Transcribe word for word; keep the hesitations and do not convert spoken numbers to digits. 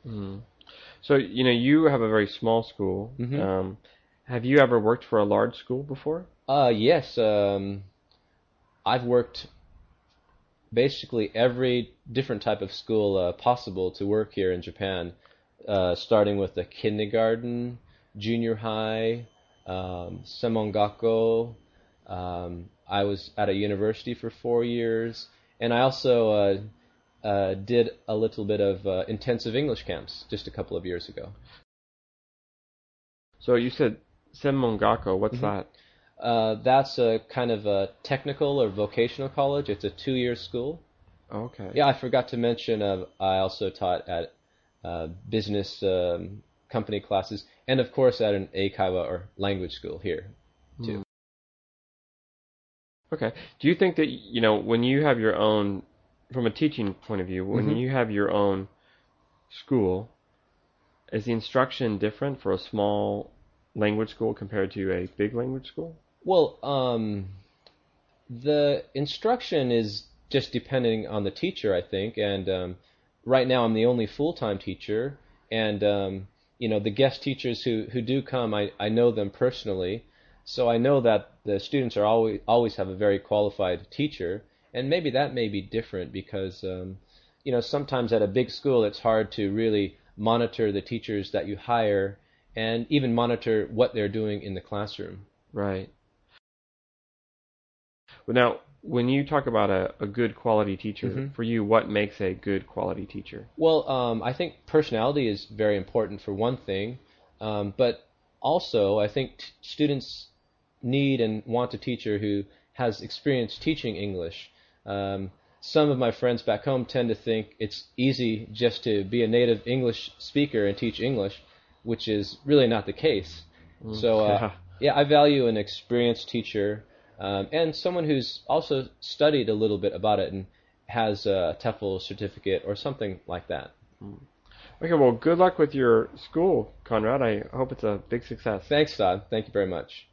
Mm. So, you know, you have a very small school. Hmm. Um, have you ever worked for a large school before? Uh, yes, um, I've worked basically every different type of school uh, possible to work here in Japan, uh, starting with the kindergarten, junior high, um, semongako. Um, I was at a university for four years, and I also uh, uh, did a little bit of uh, intensive English camps just a couple of years ago. So you said Senmongako. What's Hmm. that? Uh, that's a kind of a technical or vocational college. It's a two-year school. Okay. Yeah, I forgot to mention. Uh, I also taught at uh, business um, company classes, and of course at an eikaiwa or language school here too. Hmm. Okay. Do you think that, you know, when you have your own, from a teaching point of view, when Hmm. you have your own school, is the instruction different for a small language school compared to a big language school? Well, um, the instruction is just depending on the teacher, I think. And um, right now, I'm the only full-time teacher, and um, you know, the guest teachers who who do come, I I know them personally, so I know that the students are always always have a very qualified teacher, and maybe that may be different because um, you know, sometimes at a big school, it's hard to really monitor the teachers that you hire and even monitor what they're doing in the classroom. Right. But now, when you talk about a, a good quality teacher, Hmm. for you, what makes a good quality teacher? Well, um, I think personality is very important for one thing, um, but also I think t- students need and want a teacher who has experience teaching English. Um, some of my friends back home tend to think it's easy just to be a native English speaker and teach English, which is really not the case. Mm, So, uh, yeah. yeah, I value an experienced teacher um, and someone who's also studied a little bit about it and has a TEFL certificate or something like that. Mm. Okay, well, good luck with your school, Conrad. I hope it's a big success. Thanks, Todd. Thank you very much.